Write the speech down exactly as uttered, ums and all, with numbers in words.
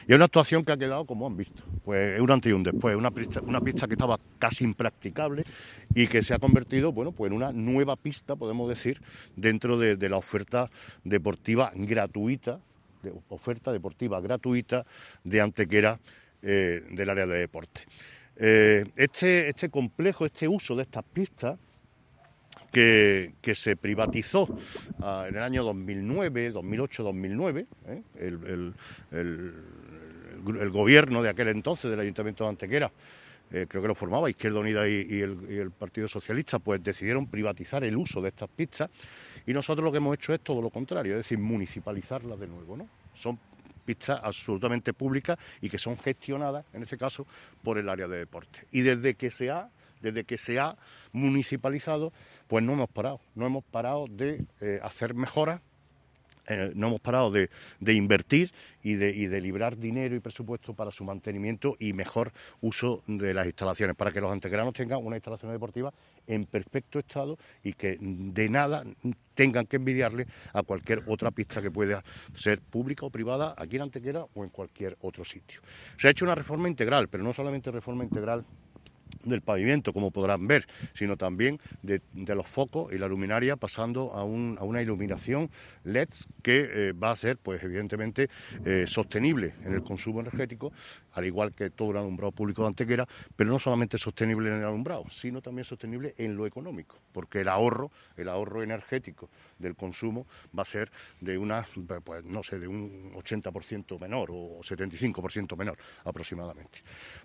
Y es una actuación que ha quedado, como han visto, pues es un antes y un después, una pista, una pista que estaba casi impracticable y que se ha convertido, bueno, pues en una nueva pista, podemos decir, dentro de, de la oferta deportiva gratuita, de, oferta deportiva gratuita de Antequera, eh, del área de deporte. Eh, este, este complejo, este uso de estas pistas, Que, que, se privatizó uh, en el año dos mil nueve, dos mil ocho, dos mil nueve, ¿eh? el, el, el, el gobierno de aquel entonces del Ayuntamiento de Antequera, eh, creo que lo formaba Izquierda Unida y, y, el, y el Partido Socialista, pues decidieron privatizar el uso de estas pistas y nosotros lo que hemos hecho es todo lo contrario, es decir, municipalizarlas de nuevo, ¿no? Son pistas absolutamente públicas y que son gestionadas, en este caso, por el área de deporte. Y desde que se ha Desde que se ha municipalizado, pues no hemos parado, no hemos parado de eh, hacer mejoras, eh, no hemos parado de, de invertir y de, y de librar dinero y presupuesto para su mantenimiento y mejor uso de las instalaciones, para que los antequeranos tengan una instalación deportiva en perfecto estado y que de nada tengan que envidiarle a cualquier otra pista que pueda ser pública o privada aquí en Antequera o en cualquier otro sitio. Se ha hecho una reforma integral, pero no solamente reforma integral del pavimento, como podrán ver, sino también de, de los focos y la luminaria, pasando a, un, a una iluminación L E D que eh, va a ser, pues evidentemente, eh, sostenible en el consumo energético, al igual que todo el alumbrado público de Antequera, pero no solamente sostenible en el alumbrado, sino también sostenible en lo económico, porque el ahorro, el ahorro energético del consumo va a ser de una, pues no sé, de un ochenta por ciento menor o setenta y cinco por ciento menor aproximadamente.